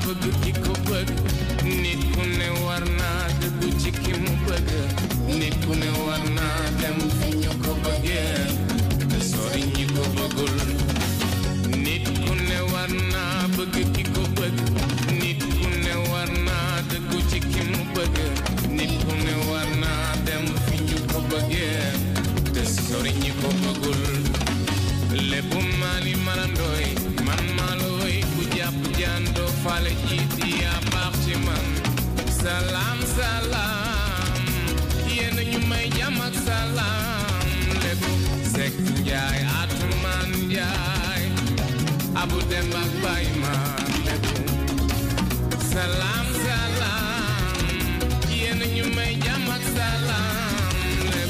bëgg ki ko bëgg nit ku ne war naa dëggu ci ki mu bëgg nit ku ne war naa dem fi ñu ko bëggee te sori ñi ko bëggul nit ku ne war naa bëgg ki ko bëgg nit ku ne war naa dëggu ci ki mu bëgg nit ku ne war naa dem fi ñu ko bëggee te sori ñi ko bëggul lépp maali marandooy man maalooy ku jàpp jàndoo faale jiiti yaa baax ci man salaam salaam yéen ñu may jàmm ak salaam lépp Sekk Njaay Atumaan Njaay Abu Dem ak Baay ma lépp salaam salaam yéen ñu may jàmm ak salaam lépp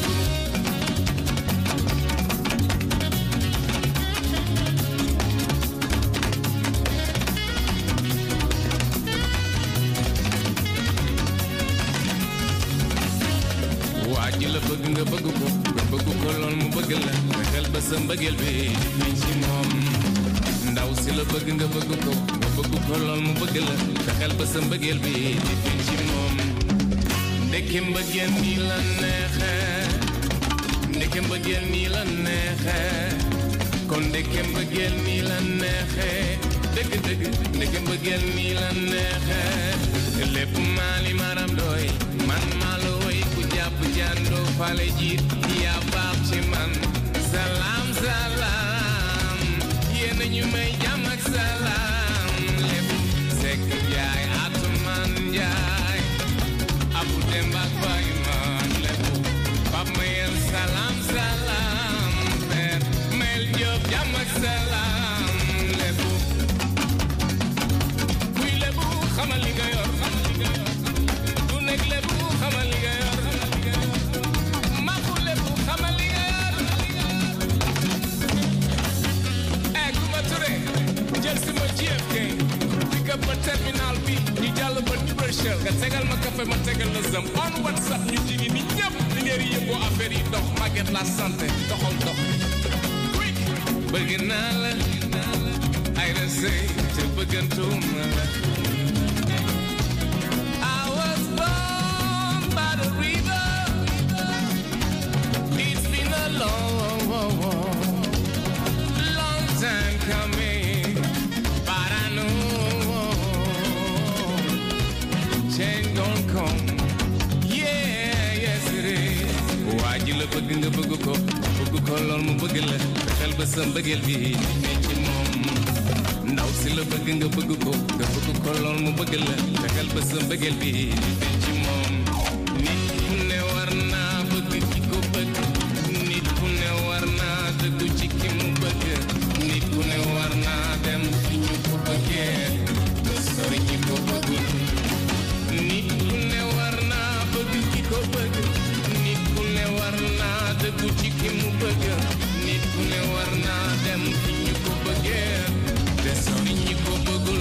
waaji la bëgg nga bëgg ko lool mu bëgg la nga xel ba sa mbëggeel bi fi ci moom ndaw si la bëgg nga bëgg ko lool mu bëgg la nga xel ba sa mbëggeel bi fi ci moom ndeke mbëggeel nii la neexe ndeke mbëggeel nii la neexe kon ndeke mbëggeel nii la neexe dëgg dëgg ndeke mbëggeel nii la neexe lépp maali maram doy man maalo way ku jàpp jàndoo fale jiit yaa baax ci man salaam salaam yéen ñu may jàmm ak salaam lépp Sekk Njaay Atumaan Njaay Abu Dem ak Baay ma lépp Pap Mayel salaam salaam Père Mel Jóob jàmm ak salaam lépp kuy lépp xamal li nga yor du nekk lépp xamal li nga yor maku lépp xamal li nga yor Kumba Touré jël si ma JFK pick up ma terminal bi ñu jàll ba Bruxelles nga tegal ma café ma tegal la zam on WhatsApp ñu jigi ni ñëpp li ngeen yëngoo affaire yi dox Maguette la santé doxal dox quick bëgg naa la ay la sëy te bëggantuma la I was born by the river it's been a long time coming but I know change gon' come yeah yes it is waaji la bëgg nga bëgg ko lool mu bëgg la xel ba sa mbëggeel bi ne ci moom ndaw si la bëgg nga bëgg ko lool mu bëgg la xel ba sa mbëggeel bi ne ci moom nit ku ne war naa bëgg ki ko bëgg nit ku ne war naa dëggu ci ki mu bëgg nit ku ne war naa dem fi ñu ko bëggee te sori ñi ko bëggul nit ku ne war naa bëgg ki ko bëgg nit ku ne war naa dëggu ci ki mu bëgg nit ku ne war naa dem fi ñu ko bëggee te sori ñi ko bëggul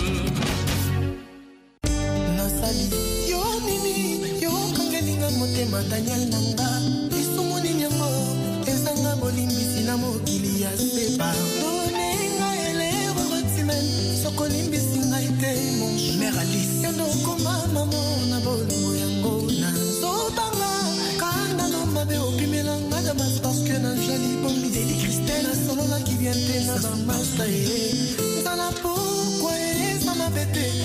nasali yo mimi yo kangelinga motema Daniel nanga isumuni nyango ezanga bolimbisi na mokili ya sepa donenga elero rotimen sokolimbisi ngai te mon mère Alice yondo koma mamo na bolongo yango na zobanga kanda no mabe opimelanga na mas parce que na jali bombi de Christelle solo la qui vient te na bambasta e sana pourquoi ça m'a bête